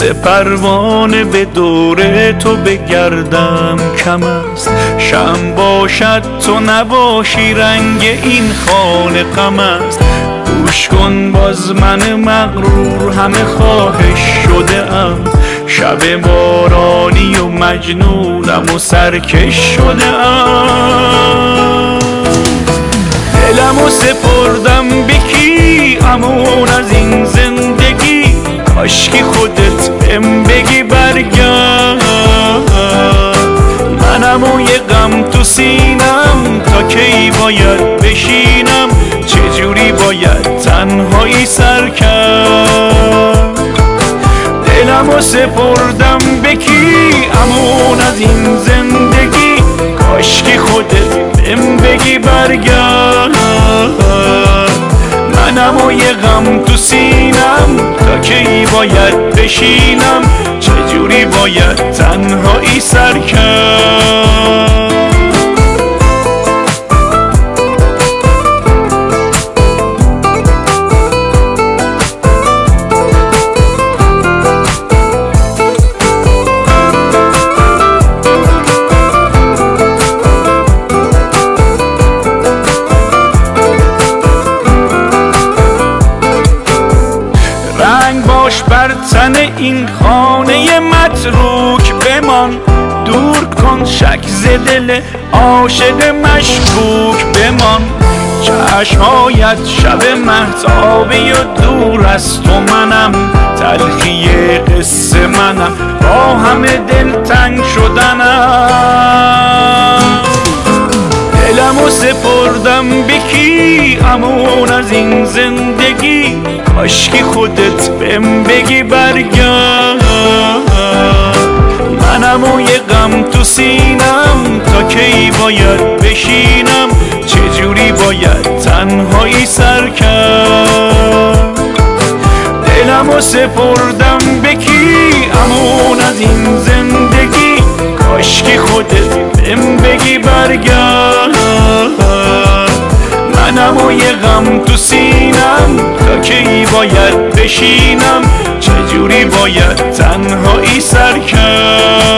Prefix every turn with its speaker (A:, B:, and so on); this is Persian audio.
A: پروانه به دور تو بگردم کم است. شم باشد تو نباشی رنگ این خانه غم است. گوش کن باز من مغرور همه خواهش شده ام. شب بارانی و مجنونم و سرکش شده ام. دلمو سپردم به کی امون از این زندگی؟ کاشکی خودت بهم بگی برگرد. منم و یه غم تو سینم تا کی باید بشینم؟ چجوری باید تنهایی سر کرد؟ دلمو سپردم به کی امون از این زندگی؟ کاشکی خودت بهم بگی برگرد. منم و یه غم تو سینم تا کی باید بشینم؟ چجوری باید تنهایی سر کرد؟ باش بر تن این خانه متروک بمان. دور کن شک ز دل عاشق مشکوک بمان. چشمهایت شب مهتابی و دور از تو منم. تلخی قصه منم با همه دلتنگ شدنم. دلمو سپردم به کی امون از این زندگی؟ کاشکی خودت بهم بگی برگرد. منم و یه غم تو سینم تا کی باید بشینم؟ چجوری باید تنهایی سر کرد؟ دلمو سپردم به کی امون از این زندگی؟ کاشکی خودت بهم بگی برگرد. منم و یه غم تو سینم تا کی باید بشینم؟ چجوری باید تنهایی سر کرد؟